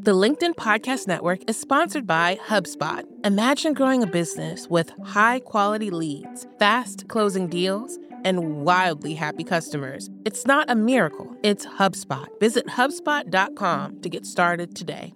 The LinkedIn Podcast Network is sponsored by HubSpot. Imagine growing a business with high-quality leads, fast closing deals, and wildly happy customers. It's not a miracle, it's HubSpot. Visit HubSpot.com to get started today.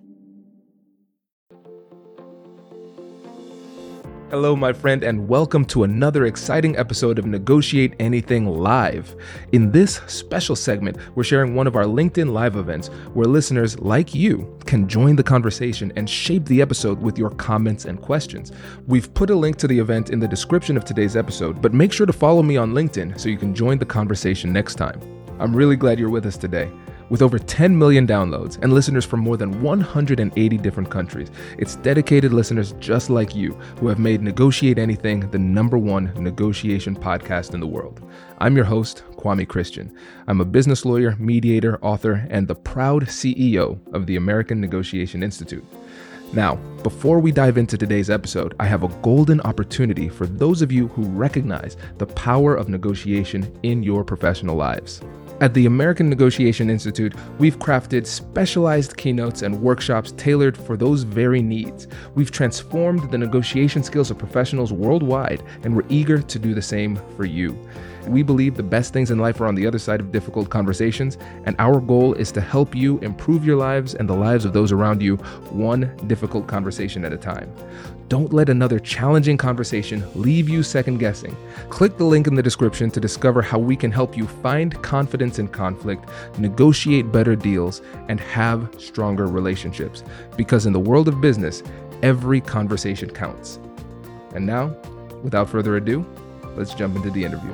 Hello, my friend, and welcome to another exciting episode of Negotiate Anything Live. In this special segment, we're sharing one of our LinkedIn Live events where listeners like you can join the conversation and shape the episode with your comments and questions. We've put a link to the event in the description of today's episode, but make sure to follow me on LinkedIn so you can join the conversation next time. I'm really glad you're with us today. With over 10 million downloads and listeners from more than 180 different countries, it's dedicated listeners just like you who have made Negotiate Anything the #1 negotiation podcast in the world. I'm your host, Kwame Christian. I'm a business lawyer, mediator, author, and the proud CEO of the American Negotiation Institute. Now, before we dive into today's episode, I have a golden opportunity for those of you who recognize the power of negotiation in your professional lives. At the American Negotiation Institute, we've crafted specialized keynotes and workshops tailored for those very needs. We've transformed the negotiation skills of professionals worldwide, and we're eager to do the same for you. We believe the best things in life are on the other side of difficult conversations, and our goal is to help you improve your lives and the lives of those around you, one difficult conversation at a time. Don't let another challenging conversation leave you second guessing. Click the link in the description to discover how we can help you find confidence in conflict, negotiate better deals, and have stronger relationships. Because in the world of business, every conversation counts. And now, without further ado, let's jump into the interview.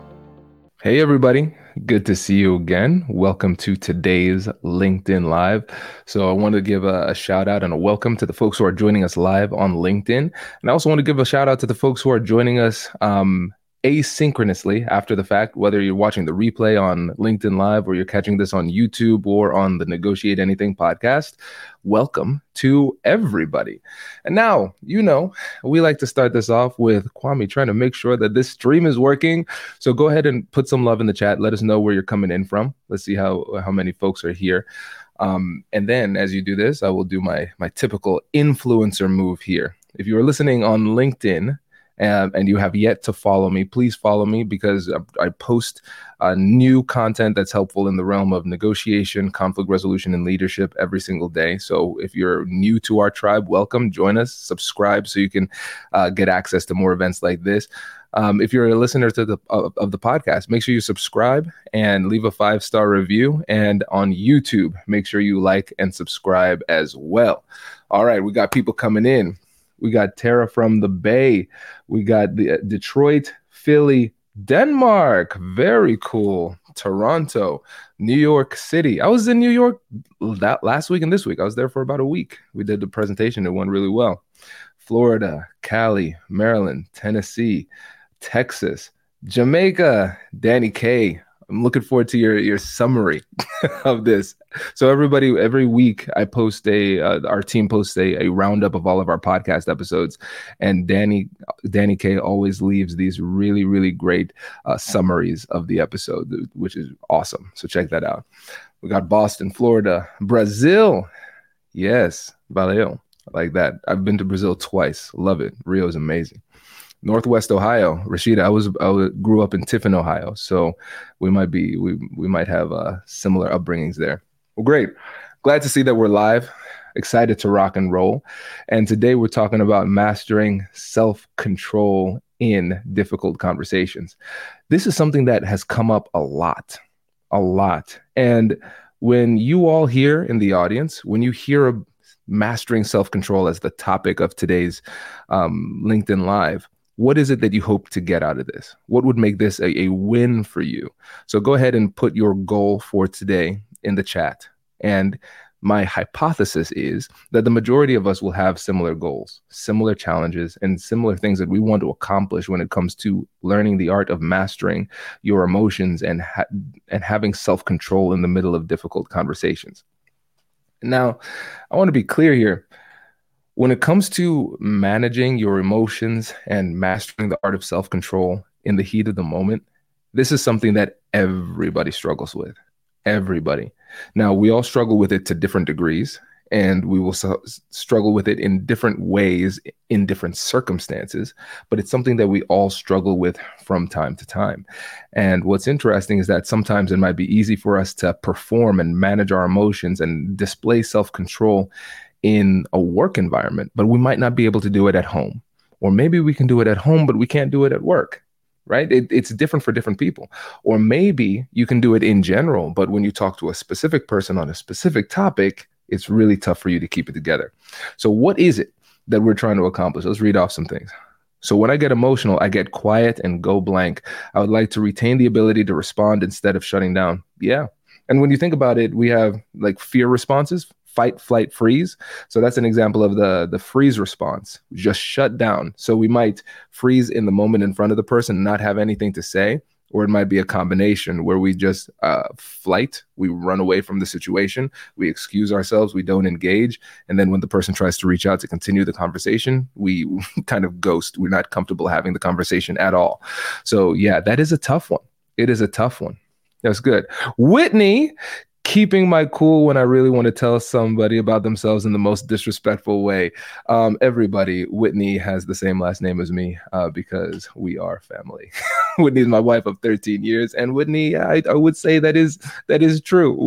Hey everybody, good to see you again. Welcome to today's LinkedIn Live. So I want to give a shout out and a welcome to the folks who are joining us live on LinkedIn. And I also want to give a shout out to the folks who are joining us asynchronously after the fact, whether you're watching the replay on LinkedIn Live or you're catching this on YouTube or on the Negotiate Anything podcast. Welcome to everybody. And now, we like to start this off with Kwame trying to make sure that this stream is working. So go ahead and put some love in the chat. Let us know where you're coming in from. Let's see how many folks are here. And then as you do this, I will do my typical influencer move here. If you are listening on LinkedIn, and you have yet to follow me, please follow me because I post new content that's helpful in the realm of negotiation, conflict resolution, and leadership every single day. So if you're new to our tribe, welcome, join us, subscribe so you can get access to more events like this. If you're a listener to of the podcast, make sure you subscribe and leave a 5-star review. And on YouTube, make sure you like and subscribe as well. All right, we got people coming in. We got Tara from the Bay. We got the Detroit, Philly, Denmark. Very cool. Toronto, New York City. I was in New York that last week and this week. I was there for about a week. We did the presentation. It went really well. Florida, Cali, Maryland, Tennessee, Texas, Jamaica, Danny K. I'm looking forward to your summary of this. So everybody, every week I post our team posts a roundup of all of our podcast episodes, and Danny K always leaves these really, really great summaries of the episode, which is awesome. So check that out. We got Boston, Florida, Brazil. Yes, Valeu. I like that. I've been to Brazil twice. Love it. Rio is amazing. Northwest Ohio, Rashida. I grew up in Tiffin, Ohio, so we might have similar upbringings there. Well, great. Glad to see that we're live. Excited to rock and roll. And today we're talking about mastering self-control in difficult conversations. This is something that has come up a lot. And when you all here in the audience, when you hear mastering self-control as the topic of today's LinkedIn Live, what is it that you hope to get out of this? What would make this a win for you? So go ahead and put your goal for today in the chat. And my hypothesis is that the majority of us will have similar goals, similar challenges, and similar things that we want to accomplish when it comes to learning the art of mastering your emotions and having self-control in the middle of difficult conversations. Now, I want to be clear here. When it comes to managing your emotions and mastering the art of self-control in the heat of the moment, this is something that everybody struggles with. Everybody. Now, we all struggle with it to different degrees, and we will struggle with it in different ways, in different circumstances, but it's something that we all struggle with from time to time. And what's interesting is that sometimes it might be easy for us to perform and manage our emotions and display self-control in a work environment, but we might not be able to do it at home. Or maybe we can do it at home, but we can't do it at work, right? It's different for different people. Or maybe you can do it in general, but when you talk to a specific person on a specific topic, it's really tough for you to keep it together. So what is it that we're trying to accomplish? Let's read off some things. So when I get emotional, I get quiet and go blank. I would like to retain the ability to respond instead of shutting down. Yeah. And when you think about it, we have like fear responses, fight, flight, freeze. So that's an example of the freeze response, just shut down. So we might freeze in the moment in front of the person, not have anything to say, or it might be a combination where we just flight, we run away from the situation, we excuse ourselves, we don't engage. And then when the person tries to reach out to continue the conversation, we kind of ghost. We're not comfortable having the conversation at all. So yeah, that is a tough one. It is a tough one. That's good. Whitney, keeping my cool when I really want to tell somebody about themselves in the most disrespectful way. Everybody, Whitney has the same last name as me because we are family. Whitney is my wife of 13 years. And Whitney, I would say that is true.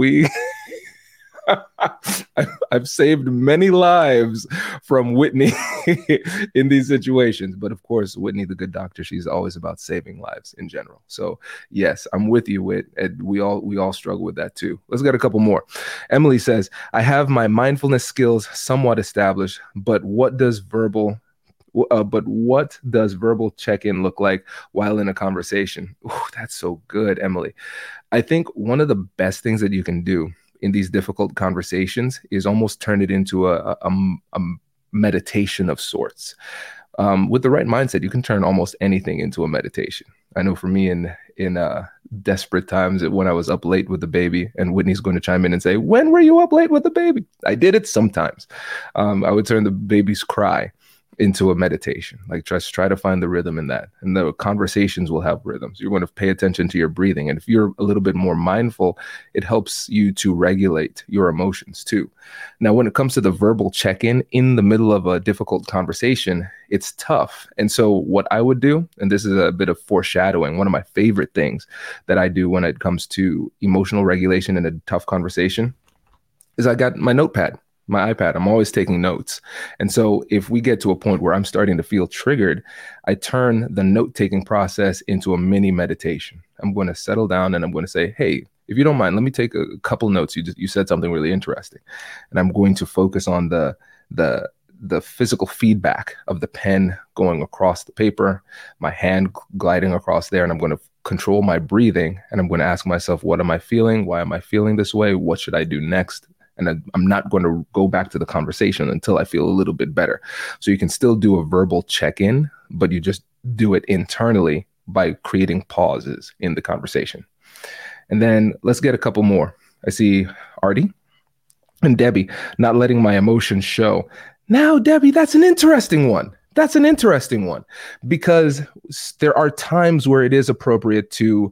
I've saved many lives from Whitney in these situations. But of course, Whitney, the good doctor, she's always about saving lives in general. So yes, I'm with you, Whit. And we all struggle with that too. Let's get a couple more. Emily says, I have my mindfulness skills somewhat established, but what does verbal check-in look like while in a conversation? Ooh, that's so good, Emily. I think one of the best things that you can do in these difficult conversations is almost turn it into a meditation of sorts. With the right mindset, you can turn almost anything into a meditation. I know for me in desperate times when I was up late with the baby, and Whitney's going to chime in and say, when were you up late with the baby? I did it sometimes. I would turn the baby's cry into a meditation, like just try to find the rhythm in that. And the conversations will have rhythms. You're going to pay attention to your breathing. And if you're a little bit more mindful, it helps you to regulate your emotions too. Now, when it comes to the verbal check-in in the middle of a difficult conversation, it's tough. And so what I would do, and this is a bit of foreshadowing, one of my favorite things that I do when it comes to emotional regulation in a tough conversation is I got my notepad. My iPad, I'm always taking notes. And so if we get to a point where I'm starting to feel triggered, I turn the note-taking process into a mini meditation. I'm going to settle down and I'm going to say, hey, if you don't mind, let me take a couple notes. You said something really interesting. And I'm going to focus on the physical feedback of the pen going across the paper, my hand gliding across there, and I'm going to control my breathing. And I'm going to ask myself, what am I feeling? Why am I feeling this way? What should I do next? And I'm not going to go back to the conversation until I feel a little bit better. So you can still do a verbal check-in, but you just do it internally by creating pauses in the conversation. And then let's get a couple more. I see Artie and Debbie, not letting my emotions show. Now, Debbie, that's an interesting one. That's an interesting one because there are times where it is appropriate to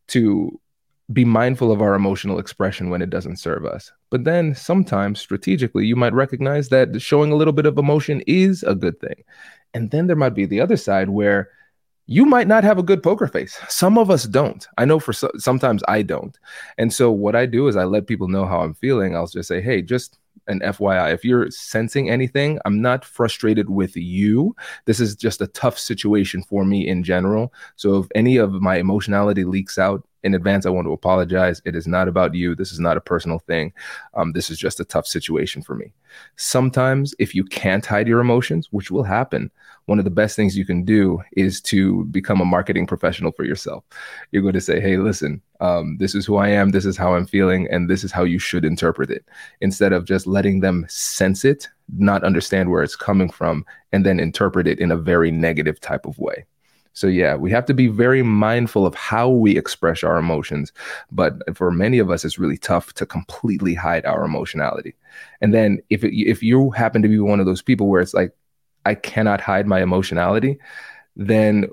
be mindful of our emotional expression when it doesn't serve us. But then sometimes strategically, you might recognize that showing a little bit of emotion is a good thing. And then there might be the other side where you might not have a good poker face. Some of us don't. I know sometimes I don't. And so what I do is I let people know how I'm feeling. I'll just say, hey, just an FYI, if you're sensing anything, I'm not frustrated with you. This is just a tough situation for me in general. So if any of my emotionality leaks out, in advance, I want to apologize. It is not about you. This is not a personal thing. This is just a tough situation for me. Sometimes if you can't hide your emotions, which will happen, one of the best things you can do is to become a marketing professional for yourself. You're going to say, hey, listen, this is who I am. This is how I'm feeling. And this is how you should interpret it. Instead of just letting them sense it, not understand where it's coming from, and then interpret it in a very negative type of way. So yeah, we have to be very mindful of how we express our emotions. But for many of us, it's really tough to completely hide our emotionality. And then if you happen to be one of those people where it's like, I cannot hide my emotionality, then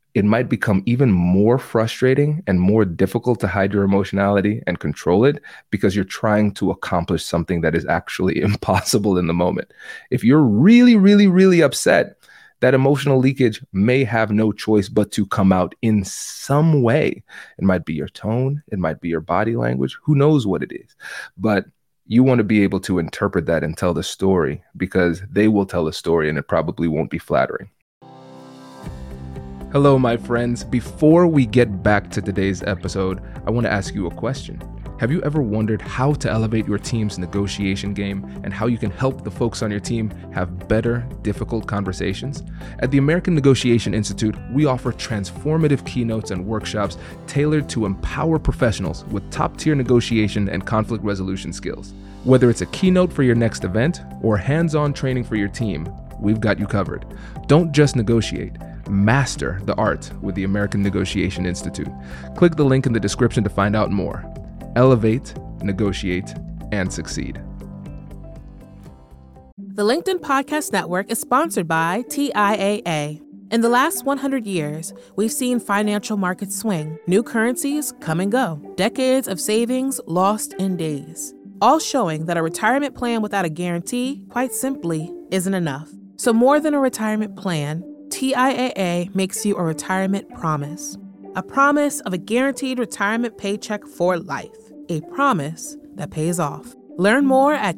it might become even more frustrating and more difficult to hide your emotionality and control it because you're trying to accomplish something that is actually impossible in the moment. If you're really, really, really upset, that emotional leakage may have no choice but to come out in some way. It might be your tone, it might be your body language, who knows what it is. But you want to be able to interpret that and tell the story, because they will tell a story and it probably won't be flattering. Hello, my friends. Before we get back to today's episode, I want to ask you a question. Have you ever wondered how to elevate your team's negotiation game and how you can help the folks on your team have better, difficult conversations? At the American Negotiation Institute, we offer transformative keynotes and workshops tailored to empower professionals with top-tier negotiation and conflict resolution skills. Whether it's a keynote for your next event or hands-on training for your team, we've got you covered. Don't just negotiate. Master the art with the American Negotiation Institute. Click the link in the description to find out more. Elevate, negotiate, and succeed. The LinkedIn Podcast Network is sponsored by TIAA. In the last 100 years, we've seen financial markets swing, new currencies come and go, decades of savings lost in days, all showing that a retirement plan without a guarantee, quite simply, isn't enough. So more than a retirement plan, TIAA makes you a retirement promise. A promise of a guaranteed retirement paycheck for life. A promise that pays off. Learn more at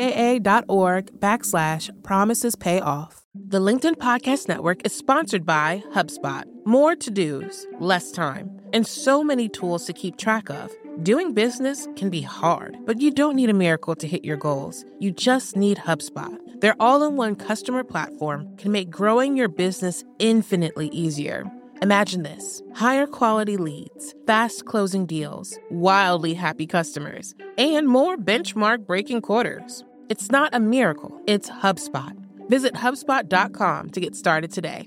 TIAA.org/promisespayoff. The LinkedIn Podcast Network is sponsored by HubSpot. More to-dos, less time, and so many tools to keep track of. Doing business can be hard, but you don't need a miracle to hit your goals. You just need HubSpot. Their all-in-one customer platform can make growing your business infinitely easier. Imagine this: higher quality leads, fast closing deals, wildly happy customers, and more benchmark breaking quarters. It's not a miracle, it's HubSpot. Visit HubSpot.com to get started today.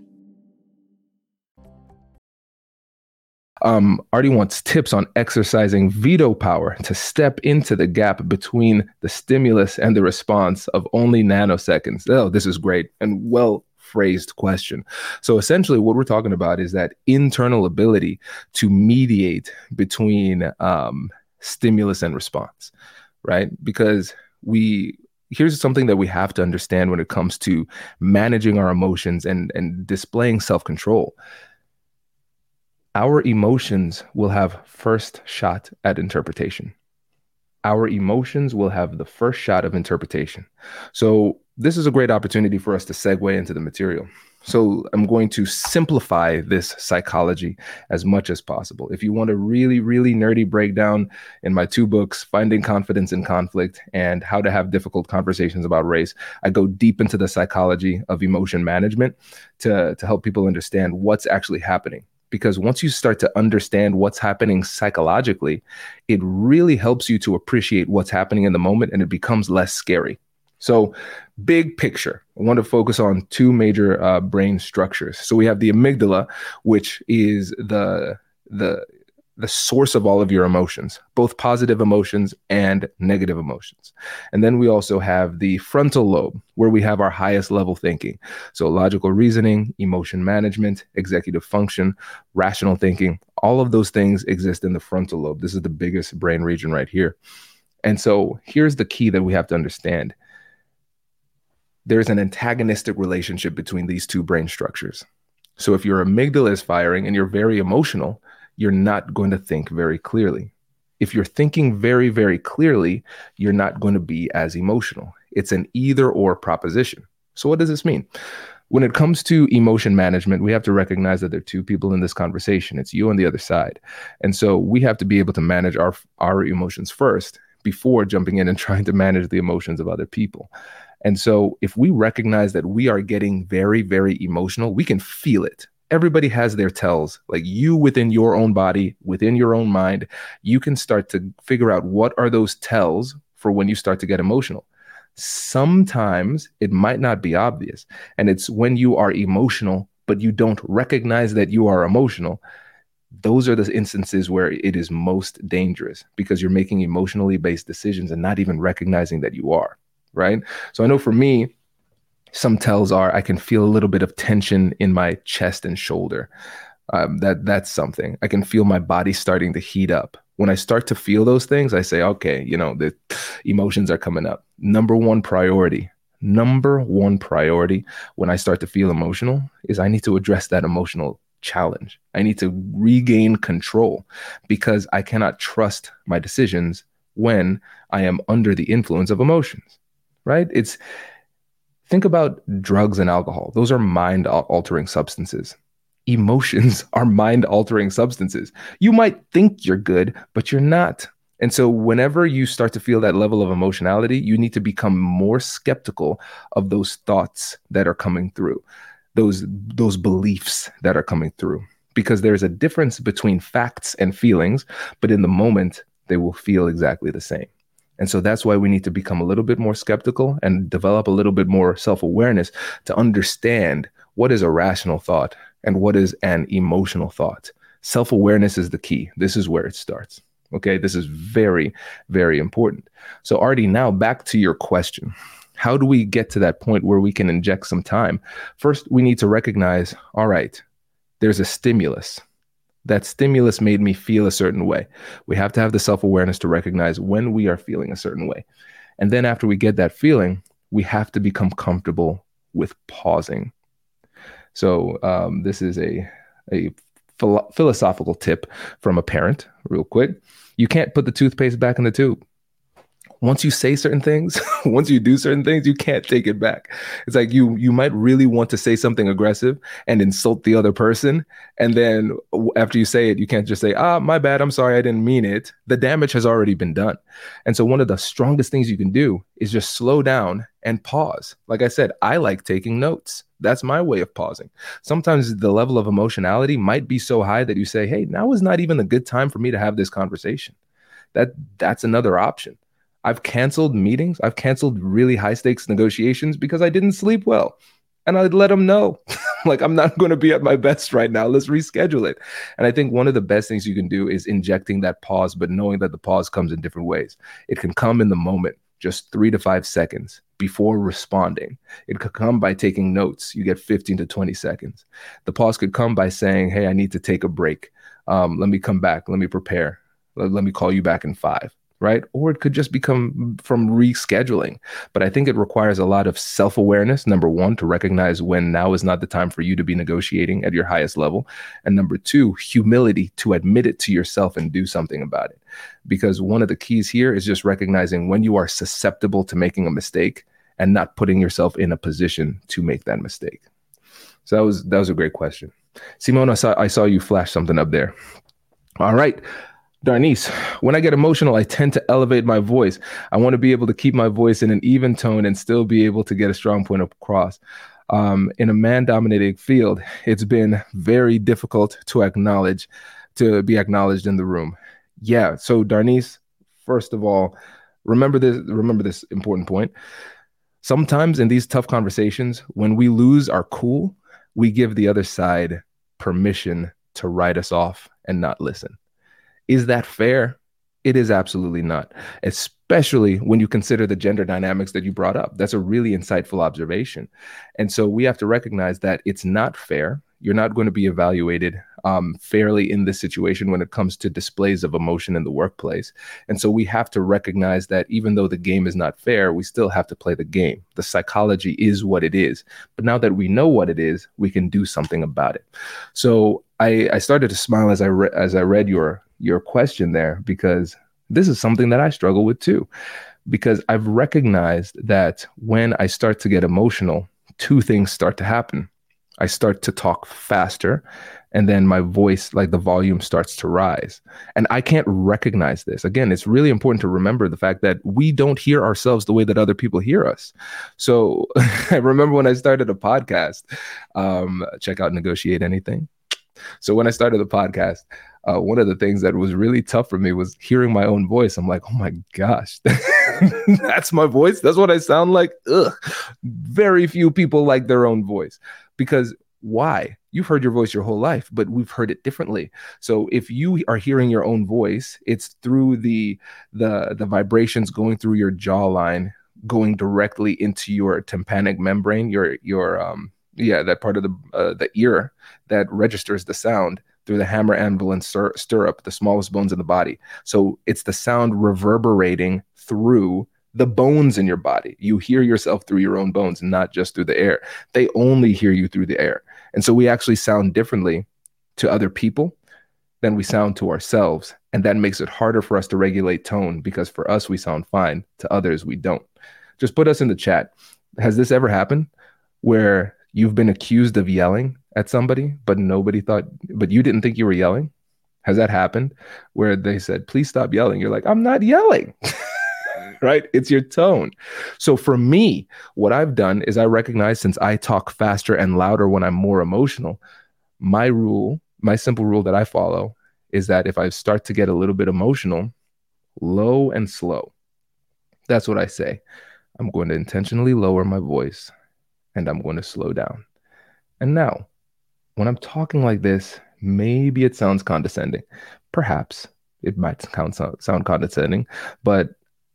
Artie wants tips on exercising veto power to step into the gap between the stimulus and the response of only nanoseconds. Oh, this is great and well-phrased question. So essentially what we're talking about is that internal ability to mediate between stimulus and response, right? Because here's something that we have to understand when it comes to managing our emotions and displaying self-control. Our emotions will have first shot at interpretation. Our emotions will have the first shot of interpretation. So this is a great opportunity for us to segue into the material. So I'm going to simplify this psychology as much as possible. If you want a really, really nerdy breakdown in my 2 books, Finding Confidence in Conflict and How to Have Difficult Conversations About Race, I go deep into the psychology of emotion management to help people understand what's actually happening. Because once you start to understand what's happening psychologically, it really helps you to appreciate what's happening in the moment and it becomes less scary. So big picture, I want to focus on 2 major brain structures. So we have the amygdala, which is the source of all of your emotions, both positive emotions and negative emotions. And then we also have the frontal lobe, where we have our highest level thinking. So logical reasoning, emotion management, executive function, rational thinking, all of those things exist in the frontal lobe. This is the biggest brain region right here. And so here's the key that we have to understand. There's an antagonistic relationship between these 2 brain structures. So if your amygdala is firing and you're very emotional, you're not going to think very clearly. If you're thinking very, very clearly, you're not going to be as emotional. It's an either or proposition. So what does this mean? When it comes to emotion management, we have to recognize that there are 2 people in this conversation. It's you and the other side. And so we have to be able to manage our emotions first before jumping in and trying to manage the emotions of other people. And so if we recognize that we are getting very, very emotional, we can feel it. Everybody has their tells, like you within your own body, within your own mind, you can start to figure out what are those tells for when you start to get emotional. Sometimes it might not be obvious. And it's when you are emotional, but you don't recognize that you are emotional. Those are the instances where it is most dangerous because you're making emotionally based decisions and not even recognizing that you are, right? So I know for me, some tells are I can feel a little bit of tension in my chest and shoulder. That's something. I can feel my body starting to heat up. When I start to feel those things, I say, okay, the emotions are coming up. Number one priority when I start to feel emotional is I need to address that emotional challenge. I need to regain control because I cannot trust my decisions when I am under the influence of emotions, right? Think about drugs and alcohol. Those are mind altering substances. Emotions are mind altering substances. You might think you're good, but you're not. And so whenever you start to feel that level of emotionality, you need to become more skeptical of those thoughts that are coming through, those beliefs that are coming through, because there's a difference between facts and feelings, but in the moment, they will feel exactly the same. And so that's why we need to become a little bit more skeptical and develop a little bit more self-awareness to understand what is a rational thought and what is an emotional thought. Self-awareness is the key. This is where it starts. Okay, this is very, very important. So Artie, now back to your question. How do we get to that point where we can inject some time? First, we need to recognize, all right, there's a stimulus. That stimulus made me feel a certain way. We have to have the self-awareness to recognize when we are feeling a certain way. And then after we get that feeling, we have to become comfortable with pausing. So this is a philosophical tip from a parent, real quick. You can't put the toothpaste back in the tube. Once you say certain things, once you do certain things, you can't take it back. It's like you might really want to say something aggressive and insult the other person. And then after you say it, you can't just say, my bad, I'm sorry, I didn't mean it. The damage has already been done. And so one of the strongest things you can do is just slow down and pause. Like I said, I like taking notes. That's my way of pausing. Sometimes the level of emotionality might be so high that you say, hey, now is not even a good time for me to have this conversation. That's another option. I've canceled meetings. I've canceled really high stakes negotiations because I didn't sleep well. And I'd let them know, like, I'm not going to be at my best right now. Let's reschedule it. And I think one of the best things you can do is injecting that pause, but knowing that the pause comes in different ways. It can come in the moment, just 3 to 5 seconds before responding. It could come by taking notes. You get 15 to 20 seconds. The pause could come by saying, hey, I need to take a break. Let me come back. Let me prepare. Let me call you back in 5. Right? Or it could just become from rescheduling. But I think it requires a lot of self-awareness, number one, to recognize when now is not the time for you to be negotiating at your highest level. And number two, humility to admit it to yourself and do something about it. Because one of the keys here is just recognizing when you are susceptible to making a mistake and not putting yourself in a position to make that mistake. So that was a great question. Simone, I saw you flash something up there. All right. Darnice, when I get emotional, I tend to elevate my voice. I want to be able to keep my voice in an even tone and still be able to get a strong point across. In a man-dominated field, it's been very difficult to be acknowledged in the room. Yeah. So Darnice, first of all, remember this important point. Sometimes in these tough conversations, when we lose our cool, we give the other side permission to write us off and not listen. Is that fair? It is absolutely not, especially when you consider the gender dynamics that you brought up. That's a really insightful observation. And so we have to recognize that it's not fair. You're not going to be evaluated fairly in this situation when it comes to displays of emotion in the workplace. And so we have to recognize that even though the game is not fair, we still have to play the game. The psychology is what it is. But now that we know what it is, we can do something about it. So I started to smile as I read your question there, because this is something that I struggle with too, because I've recognized that when I start to get emotional, 2 things start to happen. I start to talk faster, and then my voice, like the volume, starts to rise. And I can't recognize this. Again, it's really important to remember the fact that we don't hear ourselves the way that other people hear us. So I remember when I started a podcast, check out Negotiate Anything. So when I started the podcast, one of the things that was really tough for me was hearing my own voice. I'm like, oh my gosh, that's my voice. That's what I sound like. Ugh. Very few people like their own voice, because why? You've heard your voice your whole life, but we've heard it differently. So if you are hearing your own voice, it's through the vibrations going through your jawline, going directly into your tympanic membrane, your that part of the ear that registers the sound through the hammer, anvil, and stirrup, the smallest bones in the body. So it's the sound reverberating through the bones in your body. You hear yourself through your own bones, not just through the air. They only hear you through the air. And so we actually sound differently to other people than we sound to ourselves. And that makes it harder for us to regulate tone, because for us, we sound fine. To others, we don't. Just put us in the chat. Has this ever happened where you've been accused of yelling at somebody, but you didn't think you were yelling? Has that happened where they said, please stop yelling? You're like, I'm not yelling. Right? It's your tone. So for me, what I've done is I recognize, since I talk faster and louder when I'm more emotional, my simple rule that I follow is that if I start to get a little bit emotional, low and slow. That's what I say. I'm going to intentionally lower my voice and I'm going to slow down. And now, when I'm talking like this, maybe it sounds condescending. Perhaps it might sound condescending, but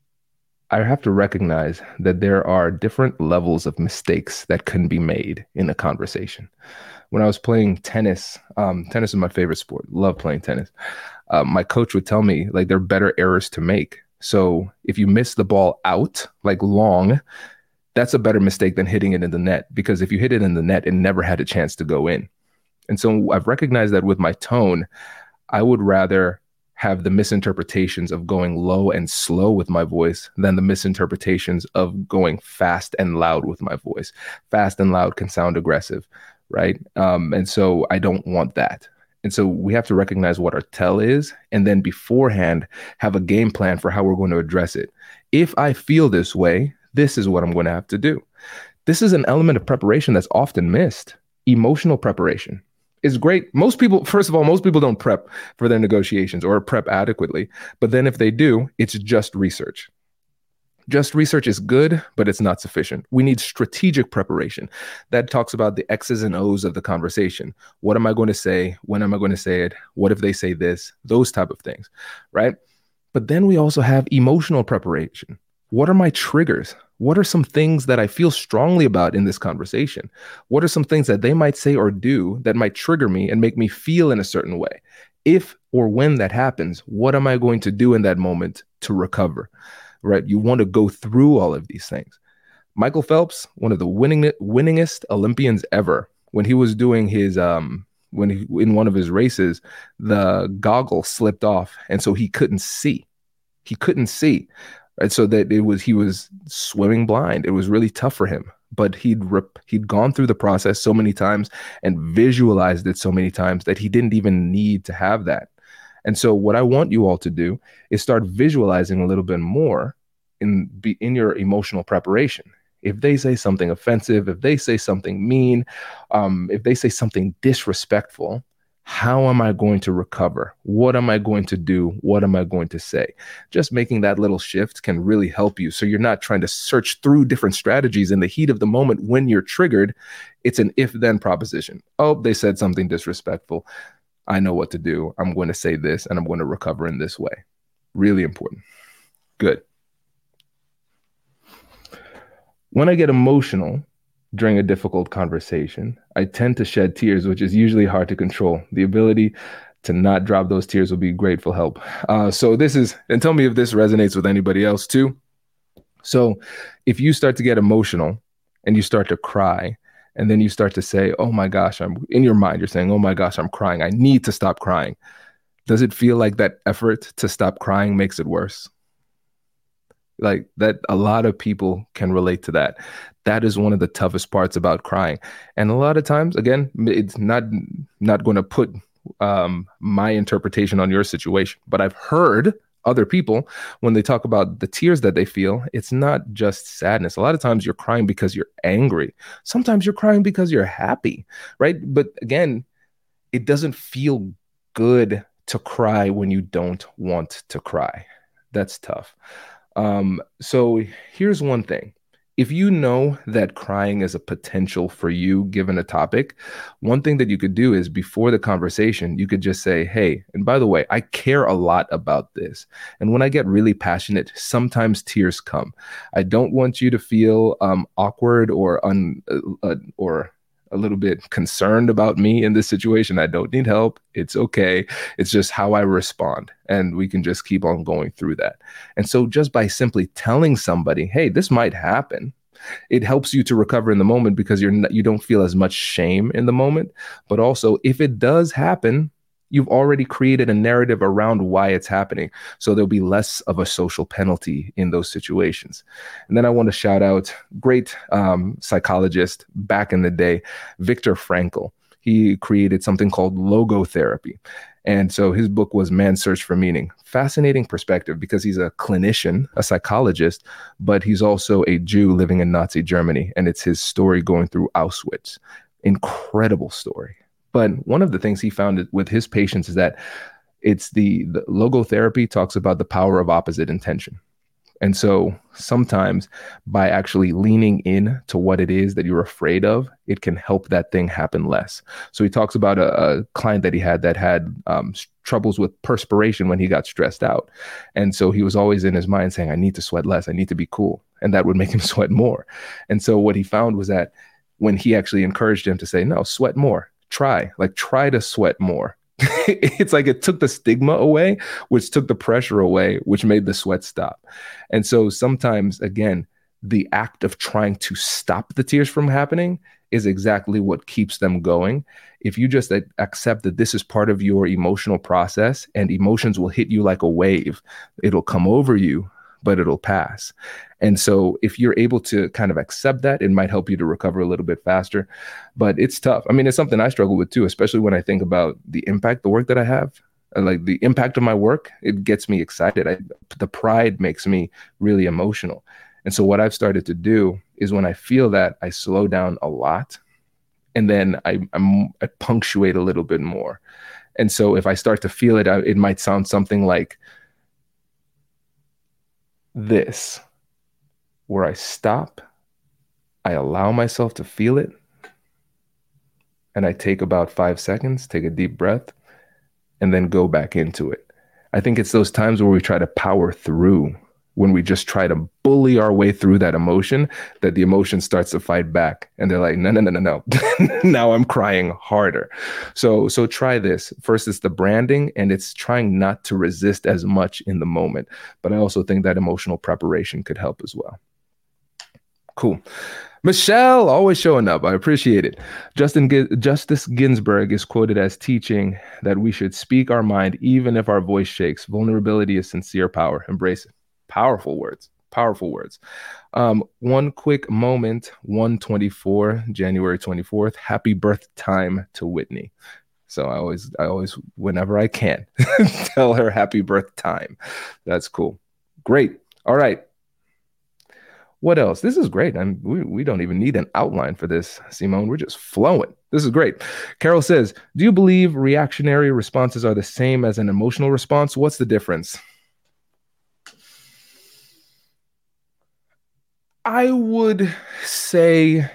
I have to recognize that there are different levels of mistakes that can be made in a conversation. When I was playing tennis, tennis is my favorite sport. Love playing tennis. My coach would tell me, like, there are better errors to make. So if you miss the ball out, like long, that's a better mistake than hitting it in the net, because if you hit it in the net, it never had a chance to go in. And so I've recognized that with my tone, I would rather have the misinterpretations of going low and slow with my voice than the misinterpretations of going fast and loud with my voice. Fast and loud can sound aggressive, right? And so I don't want that. And so we have to recognize what our tell is, and then beforehand have a game plan for how we're going to address it. If I feel this way, this is what I'm going to have to do. This is an element of preparation that's often missed. Emotional preparation is great. Most people don't prep for their negotiations or prep adequately. But then if they do, it's just research. Just research is good, but it's not sufficient. We need strategic preparation. That talks about the X's and O's of the conversation. What am I going to say? When am I going to say it? What if they say this? Those type of things, right? But then we also have emotional preparation. What are my triggers? What are some things that I feel strongly about in this conversation? What are some things that they might say or do that might trigger me and make me feel in a certain way? If or when that happens, what am I going to do in that moment to recover? Right? You want to go through all of these things. Michael Phelps, one of the winningest Olympians ever, when he was doing his in one of his races, the goggle slipped off, and so he couldn't see. Right? So that he was swimming blind. It was really tough for him, but he'd gone through the process so many times and visualized it so many times that he didn't even need to have that. And so what I want you all to do is start visualizing a little bit more in your emotional preparation. If they say something offensive, if they say something mean, if they say something disrespectful, how am I going to recover? What am I going to do? What am I going to say? Just making that little shift can really help you. So you're not trying to search through different strategies in the heat of the moment when you're triggered. It's an if-then proposition. Oh, they said something disrespectful. I know what to do. I'm going to say this and I'm going to recover in this way. Really important. Good. When I get emotional during a difficult conversation, I tend to shed tears, which is usually hard to control. The ability to not drop those tears will be grateful help. So and tell me if this resonates with anybody else too. So if you start to get emotional and you start to cry, and then you start to say, oh my gosh, in your mind, you're saying, oh my gosh, I'm crying. I need to stop crying. Does it feel like that effort to stop crying makes it worse? Like that, a lot of people can relate to that. That is one of the toughest parts about crying. And a lot of times, again, it's not going to put my interpretation on your situation, but I've heard other people, when they talk about the tears that they feel, it's not just sadness. A lot of times you're crying because you're angry. Sometimes you're crying because you're happy, right? But again, it doesn't feel good to cry when you don't want to cry. That's tough. So here's one thing. If you know that crying is a potential for you, given a topic, one thing that you could do is before the conversation, you could just say, hey, and by the way, I care a lot about this. And when I get really passionate, sometimes tears come. I don't want you to feel awkward or a little bit concerned about me in this situation. I don't need help. It's okay. It's just how I respond. And we can just keep on going through that. And so just by simply telling somebody, hey, this might happen, it helps you to recover in the moment because you don't feel as much shame in the moment. But also, if it does happen, you've already created a narrative around why it's happening. So there'll be less of a social penalty in those situations. And then I want to shout out great psychologist back in the day, Viktor Frankl. He created something called logotherapy. And so his book was Man's Search for Meaning. Fascinating perspective because he's a clinician, a psychologist, but he's also a Jew living in Nazi Germany. And it's his story going through Auschwitz. Incredible story. But one of the things he found with his patients is that it's the logotherapy talks about the power of opposite intention. And so sometimes by actually leaning in to what it is that you're afraid of, it can help that thing happen less. So he talks about a client that he had troubles with perspiration when he got stressed out. And so he was always in his mind saying, I need to sweat less. I need to be cool. And that would make him sweat more. And so what he found was that when he actually encouraged him to say, no, sweat more, try to sweat more. It's like it took the stigma away, which took the pressure away, which made the sweat stop. And so sometimes, again, the act of trying to stop the tears from happening is exactly what keeps them going. If you just accept that this is part of your emotional process and emotions will hit you like a wave, it'll come over you, but it'll pass. And so if you're able to kind of accept that, it might help you to recover a little bit faster. But it's tough. I mean, it's something I struggle with too, especially when I think about the impact, the work that I have, like the impact of my work. It gets me excited. The pride makes me really emotional. And so what I've started to do is when I feel that, I slow down a lot, and then I punctuate a little bit more. And so if I start to feel it, it might sound something like this, where I stop, I allow myself to feel it, and I take about 5 seconds, take a deep breath, and then go back into it. I think it's those times where we try to power through, when we just try to bully our way through that emotion, that the emotion starts to fight back. And they're like, no. Now I'm crying harder. So try this. First, it's the branding, and it's trying not to resist as much in the moment. But I also think that emotional preparation could help as well. Cool. Michelle, always showing up. I appreciate it. Justice Ginsburg is quoted as teaching that we should speak our mind even if our voice shakes. Vulnerability is sincere power. Embrace it. Powerful words. Powerful words. One quick moment, 124, January 24th. Happy birth time to Whitney. So I always, whenever I can, tell her happy birth time. That's cool. Great. All right. What else? This is great. We don't even need an outline for this, Simone. We're just flowing. This is great. Carol says, do you believe reactionary responses are the same as an emotional response? What's the difference? I would say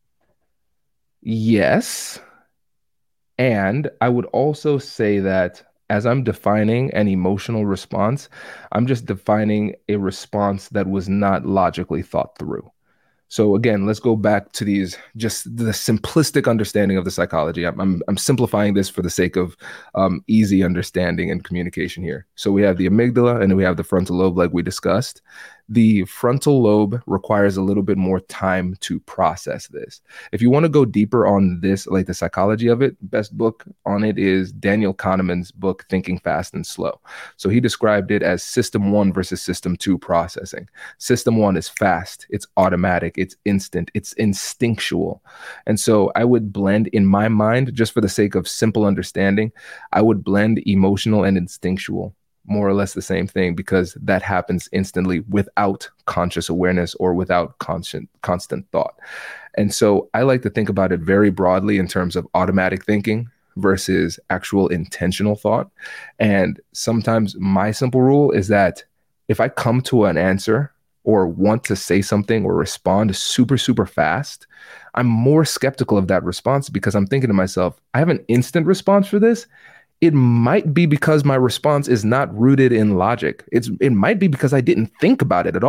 yes. And I would also say that as I'm defining an emotional response, I'm just defining a response that was not logically thought through. So again, let's go back to just the simplistic understanding of the psychology. I'm simplifying this for the sake of easy understanding and communication here. So we have the amygdala and we have the frontal lobe, like we discussed. The frontal lobe requires a little bit more time to process this. If you want to go deeper on this, like the psychology of it, best book on it is Daniel Kahneman's book, Thinking Fast and Slow. So he described it as system 1 versus system 2 processing. System 1 is fast, it's automatic, it's instant, it's instinctual. And so I would blend, in my mind, just for the sake of simple understanding, I would blend emotional and instinctual, more or less the same thing, because that happens instantly without conscious awareness or without constant thought. And so I like to think about it very broadly in terms of automatic thinking versus actual intentional thought. And sometimes my simple rule is that if I come to an answer or want to say something or respond super, super fast, I'm more skeptical of that response because I'm thinking to myself, I have an instant response for this. It might be because my response is not rooted in logic. It might be because I didn't think about it at all.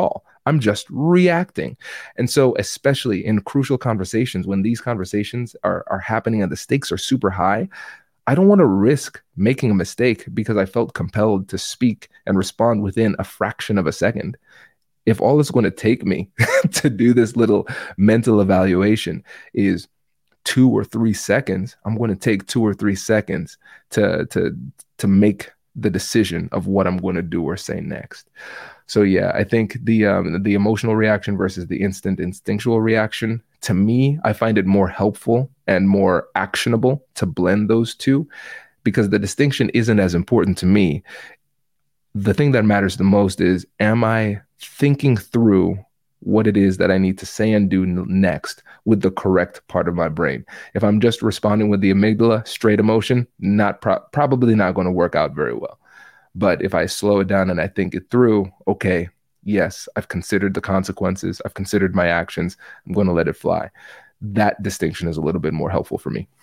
I'm just reacting. And so, especially in crucial conversations, when these conversations are happening and the stakes are super high, I don't want to risk making a mistake because I felt compelled to speak and respond within a fraction of a second. If all it's going to take me to do this little mental evaluation is 2 or 3 seconds, I'm going to take 2 or 3 seconds to make the decision of what I'm going to do or say next. So yeah, I think the emotional reaction versus the instant instinctual reaction, to me, I find it more helpful and more actionable to blend those two, because the distinction isn't as important to me. The thing that matters the most is, am I thinking through what it is that I need to say and do next with the correct part of my brain? If I'm just responding with the amygdala, straight emotion, probably not going to work out very well. But if I slow it down and I think it through, okay, yes, I've considered the consequences, I've considered my actions, I'm going to let it fly. That distinction is a little bit more helpful for me.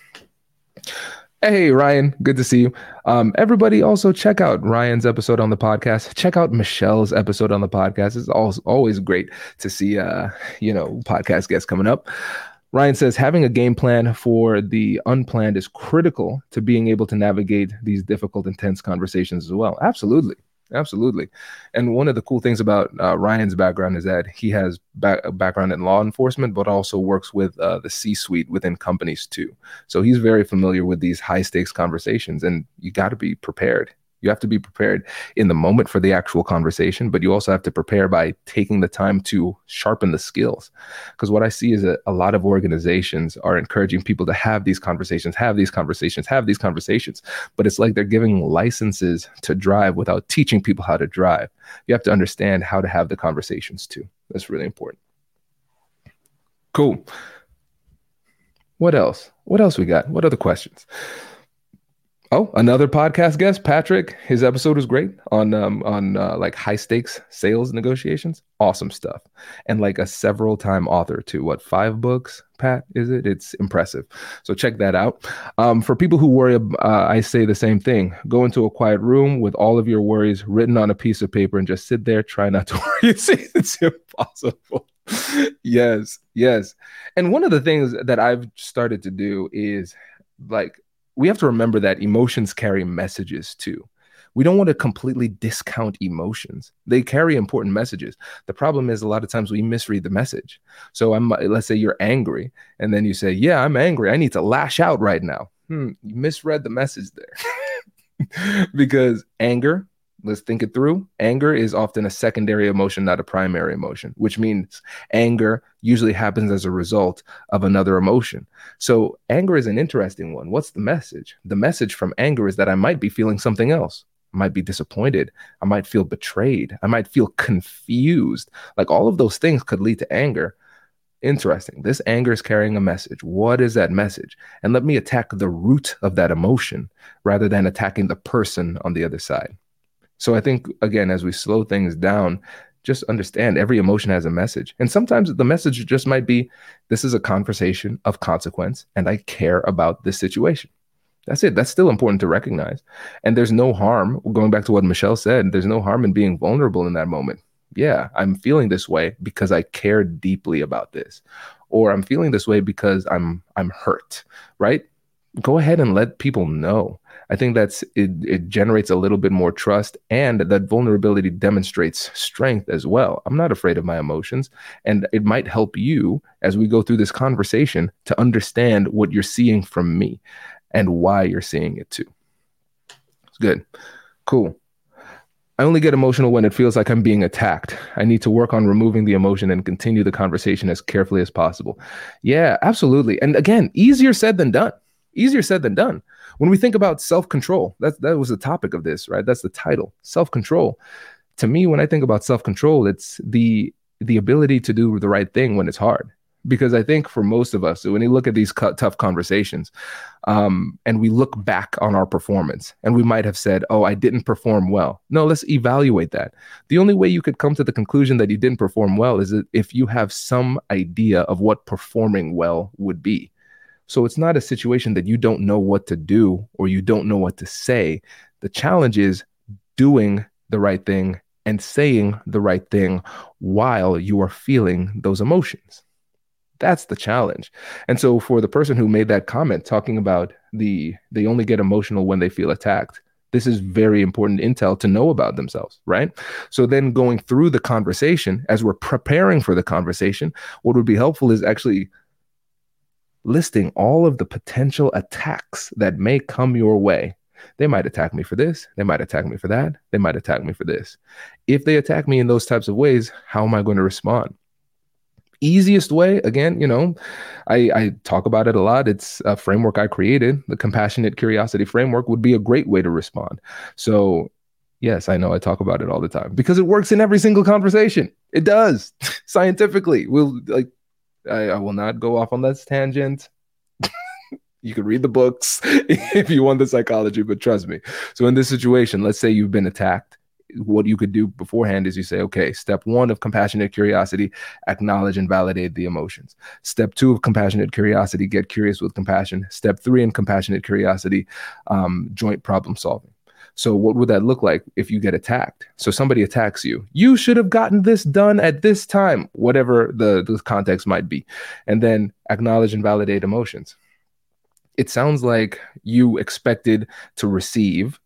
Hey, Ryan, good to see you. Everybody also check out Ryan's episode on the podcast. Check out Michelle's episode on the podcast. It's always great to see, podcast guests coming up. Ryan says, having a game plan for the unplanned is critical to being able to navigate these difficult, intense conversations as well. Absolutely. Absolutely. And one of the cool things about Ryan's background is that he has a background in law enforcement, but also works with the C-suite within companies too. So he's very familiar with these high stakes conversations, and you got to be prepared. You have to be prepared in the moment for the actual conversation, but you also have to prepare by taking the time to sharpen the skills. Because what I see is that a lot of organizations are encouraging people to have these conversations, but it's like they're giving licenses to drive without teaching people how to drive. You have to understand how to have the conversations too. That's really important. Cool. What else? What else we got? What other questions? Oh, another podcast guest, Patrick. His episode was great on like high stakes sales negotiations. Awesome stuff. And like a several time author too. 5 books, Pat, is it? It's impressive. So check that out. For people who worry, I say the same thing. Go into a quiet room with all of your worries written on a piece of paper and just sit there. Try not to worry. It's impossible. Yes. And one of the things that I've started to do is we have to remember that emotions carry messages too. We don't want to completely discount emotions. They carry important messages. The problem is a lot of times we misread the message. So let's say you're angry and then you say, yeah, I'm angry. I need to lash out right now. You misread the message there. Because anger, let's think it through. Anger is often a secondary emotion, not a primary emotion, which means anger usually happens as a result of another emotion. So anger is an interesting one. What's the message? The message from anger is that I might be feeling something else. I might be disappointed. I might feel betrayed. I might feel confused. Like all of those things could lead to anger. Interesting. This anger is carrying a message. What is that message? And let me attack the root of that emotion rather than attacking the person on the other side. So I think, again, as we slow things down, just understand every emotion has a message. And sometimes the message just might be, this is a conversation of consequence, and I care about this situation. That's it. That's still important to recognize. And there's no harm, going back to what Michelle said, there's no harm in being vulnerable in that moment. Yeah, I'm feeling this way because I care deeply about this. Or I'm feeling this way because I'm hurt, right? Go ahead and let people know. I think it generates a little bit more trust, and that vulnerability demonstrates strength as well. I'm not afraid of my emotions, and it might help you as we go through this conversation to understand what you're seeing from me and why you're seeing it too. It's good. Cool. I only get emotional when it feels like I'm being attacked. I need to work on removing the emotion and continue the conversation as carefully as possible. Yeah, absolutely. And again, easier said than done. Easier said than done. When we think about self-control, that was the topic of this, right? That's the title, self-control. To me, when I think about self-control, it's the ability to do the right thing when it's hard. Because I think for most of us, when you look at these tough conversations, and we look back on our performance, and we might have said, oh, I didn't perform well. No, let's evaluate that. The only way you could come to the conclusion that you didn't perform well is if you have some idea of what performing well would be. So it's not a situation that you don't know what to do or you don't know what to say. The challenge is doing the right thing and saying the right thing while you are feeling those emotions. That's the challenge. And so for the person who made that comment talking about they only get emotional when they feel attacked, this is very important intel to know about themselves, right? So then going through the conversation, as we're preparing for the conversation, what would be helpful is actually listing all of the potential attacks that may come your way. They might attack me for this. They might attack me for that. They might attack me for this. If they attack me in those types of ways, how am I going to respond? Easiest way, again, I talk about it a lot. It's a framework I created. The compassionate curiosity framework would be a great way to respond. So yes, I know I talk about it all the time because it works in every single conversation. It does scientifically. I will not go off on this tangent. You can read the books if you want the psychology, but trust me. So in this situation, let's say you've been attacked. What you could do beforehand is you say, okay, step 1 of compassionate curiosity, acknowledge and validate the emotions. Step 2 of compassionate curiosity, get curious with compassion. Step 3 in compassionate curiosity, joint problem solving. So what would that look like if you get attacked? So somebody attacks you. You should have gotten this done at this time, whatever the context might be. And then acknowledge and validate emotions. It sounds like you expected to receive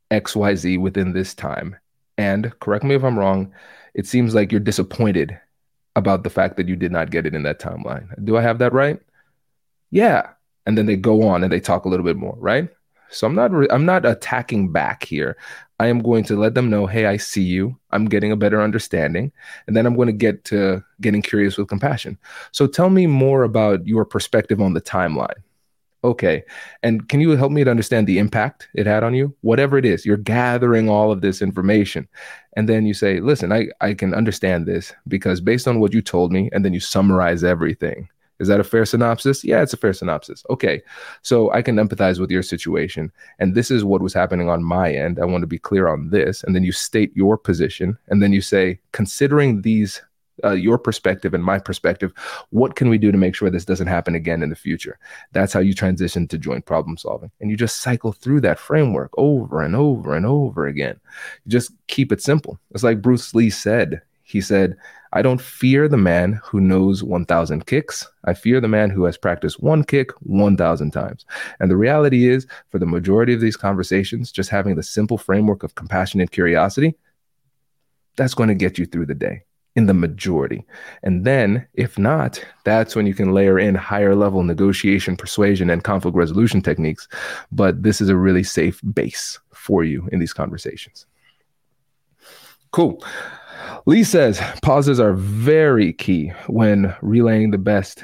XYZ within this time. And correct me if I'm wrong, it seems like you're disappointed about the fact that you did not get it in that timeline. Do I have that right? Yeah. And then they go on and they talk a little bit more, right? So I'm not attacking back here. I am going to let them know, hey, I see you. I'm getting a better understanding. And then I'm going to get to getting curious with compassion. So tell me more about your perspective on the timeline. Okay. And can you help me to understand the impact it had on you? Whatever it is, you're gathering all of this information. And then you say, listen, I can understand this because based on what you told me, and then you summarize everything. Is that a fair synopsis? Yeah, it's a fair synopsis. Okay. So I can empathize with your situation. And this is what was happening on my end. I want to be clear on this. And then you state your position. And then you say, considering these your perspective and my perspective, what can we do to make sure this doesn't happen again in the future? That's how you transition to joint problem solving. And you just cycle through that framework over and over and over again. You just keep it simple. It's like Bruce Lee said. He said, I don't fear the man who knows 1,000 kicks. I fear the man who has practiced one kick 1,000 times. And the reality is, for the majority of these conversations, just having the simple framework of compassionate curiosity, that's going to get you through the day. In the majority. And then if not, that's when you can layer in higher level negotiation, persuasion, and conflict resolution techniques. But this is a really safe base for you in these conversations. Cool. Lee says pauses are very key when relaying best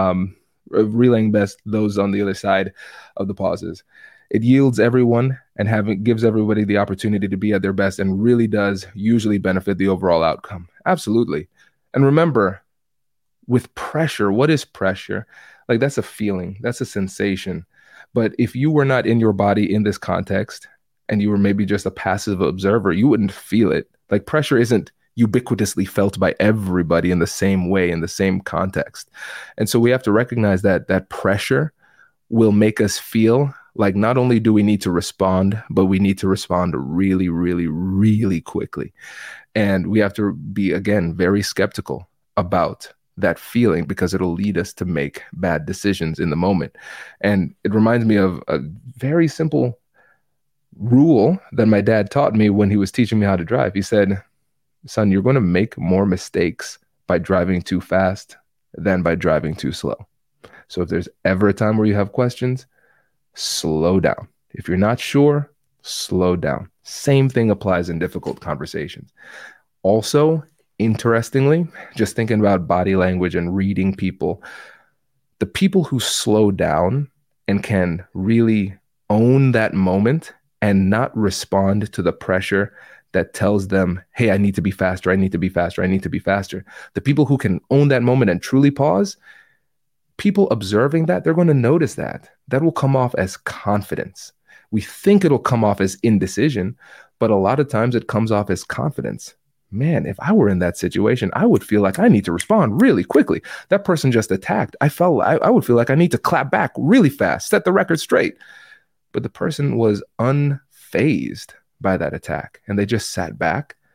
those on the other side of the pauses. It yields everyone and gives everybody the opportunity to be at their best and really does usually benefit the overall outcome. Absolutely. And remember, with pressure, what is pressure? Like that's a feeling, that's a sensation. But if you were not in your body in this context and you were maybe just a passive observer, you wouldn't feel it. Like pressure isn't ubiquitously felt by everybody in the same way, in the same context. And so we have to recognize that pressure will make us feel like not only do we need to respond, but we need to respond really, really, really quickly. And we have to be, again, very skeptical about that feeling because it'll lead us to make bad decisions in the moment. And it reminds me of a very simple rule that my dad taught me when he was teaching me how to drive. He said, son, you're going to make more mistakes by driving too fast than by driving too slow. So if there's ever a time where you have questions, slow down. If you're not sure, slow down. Same thing applies in difficult conversations. Also, interestingly, just thinking about body language and reading people, the people who slow down and can really own that moment and not respond to the pressure that tells them, hey, I need to be faster, I need to be faster, I need to be faster. The people who can own that moment and truly pause, people observing that, they're going to notice that. That will come off as confidence. We think it'll come off as indecision, but a lot of times it comes off as confidence. Man, if I were in that situation, I would feel like I need to respond really quickly. That person just attacked. I would feel like I need to clap back really fast, set the record straight. But the person was unfazed by that attack, and they just sat back,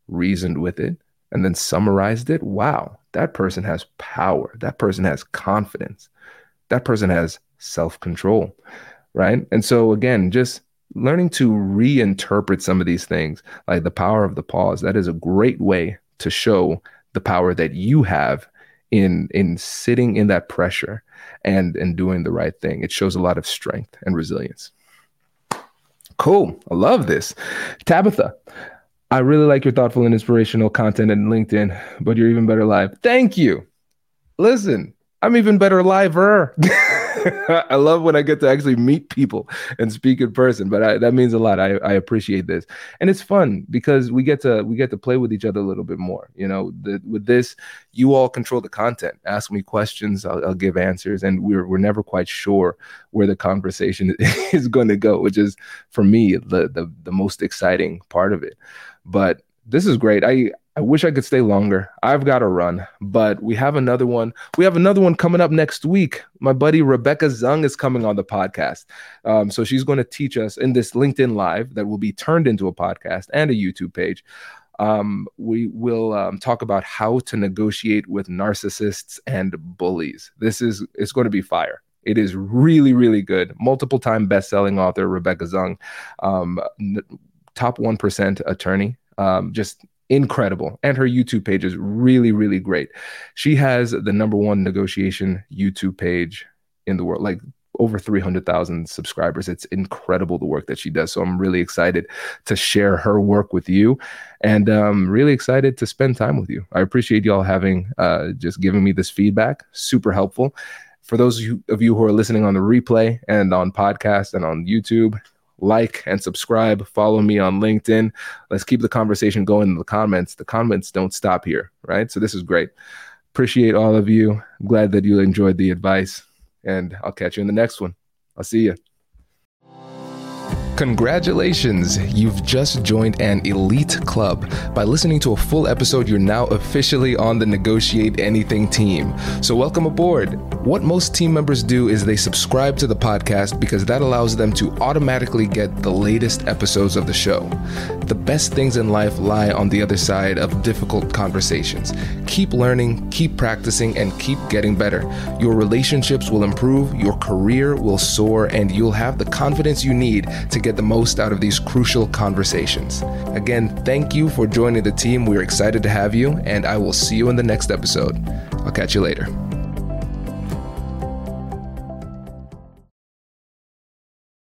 reasoned with it, and then summarized it, wow, that person has power. That person has confidence. That person has self-control, right? And so again, just learning to reinterpret some of these things, like the power of the pause, that is a great way to show the power that you have in sitting in that pressure and doing the right thing. It shows a lot of strength and resilience. Cool. I love this. Tabitha, I really like your thoughtful and inspirational content in LinkedIn, but you're even better live. Thank you. Listen, I'm even better liver. I love when I get to actually meet people and speak in person, but that means a lot. I appreciate this. And it's fun because we get to play with each other a little bit more. You know, with this, you all control the content. Ask me questions, I'll give answers, and we're never quite sure where the conversation is going to go, which is, for me, the most exciting part of it. But this is great. I wish I could stay longer. I've got to run, but we have another one. We have another one coming up next week. My buddy Rebecca Zung is coming on the podcast. So she's going to teach us in this LinkedIn Live that will be turned into a podcast and a YouTube page. We will talk about how to negotiate with narcissists and bullies. It's going to be fire. It is really, really good. Multiple time best-selling author Rebecca Zung, top 1% attorney, just incredible. And her YouTube page is really, really great. She has the #1 negotiation YouTube page in the world, like over 300,000 subscribers. It's incredible the work that she does. So I'm really excited to share her work with you, and really excited to spend time with you. I appreciate y'all having just giving me this feedback. Super helpful. For those of you who are listening on the replay and on podcast and on YouTube, like and subscribe, follow me on LinkedIn. Let's keep the conversation going in the comments. The comments don't stop here, right? So this is great. Appreciate all of you. I'm glad that you enjoyed the advice, and I'll catch you in the next one. I'll see you. Congratulations, you've just joined an elite club. By listening to a full episode, you're now officially on the Negotiate Anything team. So welcome aboard. What most team members do is they subscribe to the podcast because that allows them to automatically get the latest episodes of the show. The best things in life lie on the other side of difficult conversations. Keep learning, keep practicing, and keep getting better. Your relationships will improve, your career will soar, and you'll have the confidence you need to get the most out of these crucial conversations. Again, thank you for joining the team. We're excited to have you, and I will see you in the next episode. I'll catch you later.